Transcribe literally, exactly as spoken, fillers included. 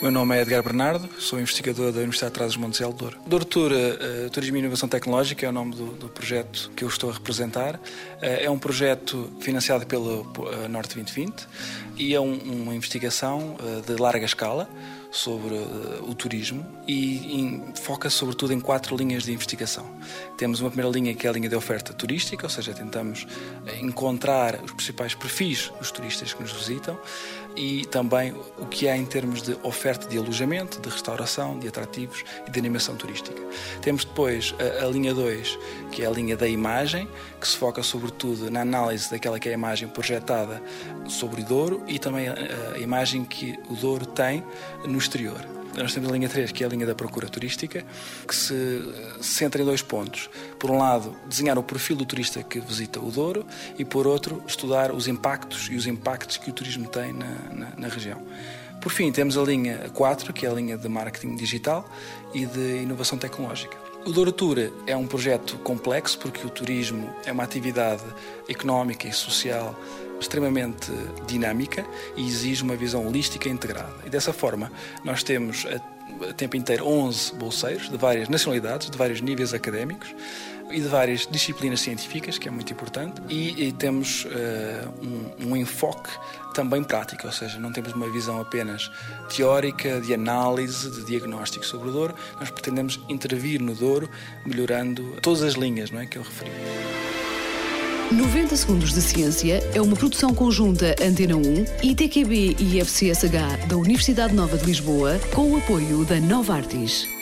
meu nome é Edgar Bernardo, sou investigador da Universidade de Trás-os-Montes e Alto Douro. Douro Tour, uh, Turismo e Inovação Tecnológica é o nome do, do projeto que eu estou a representar. Uh, é um projeto financiado pelo uh, Norte vinte vinte e é um, uma investigação uh, de larga escala sobre uh, o turismo e em, foca sobretudo em quatro linhas de investigação. Temos uma primeira linha que é a linha de oferta turística, ou seja, tentamos encontrar os principais perfis dos turistas que nos visitam e também o que há em termos de oferta de alojamento, de restauração, de atrativos e de animação turística. Temos depois a, a linha dois, que é a linha da imagem, que se foca sobretudo na análise daquela que é a imagem projetada sobre o Douro e também a, a imagem que o Douro tem no exterior. Nós temos a linha três, que é a linha da procura turística, que se centra em dois pontos. Por um lado, desenhar o perfil do turista que visita o Douro e, por outro, estudar os impactos e os impactos que o turismo tem na, na, na região. Por fim, temos a linha quatro, que é a linha de marketing digital e de inovação tecnológica. O Douro Tour é um projeto complexo porque o turismo é uma atividade económica e social extremamente dinâmica e exige uma visão holística e integrada. E dessa forma, nós temos a tempo inteiro onze bolseiros de várias nacionalidades, de vários níveis académicos e de várias disciplinas científicas, que é muito importante, e, e temos uh, um, um enfoque também prático, ou seja, não temos uma visão apenas teórica, de análise, de diagnóstico sobre o Douro, nós pretendemos intervir no Douro, melhorando todas as linhas, não é, que eu referi. noventa Segundos de Ciência é uma produção conjunta Antena um, I T Q B e I F C S H da Universidade Nova de Lisboa, com o apoio da Novartis.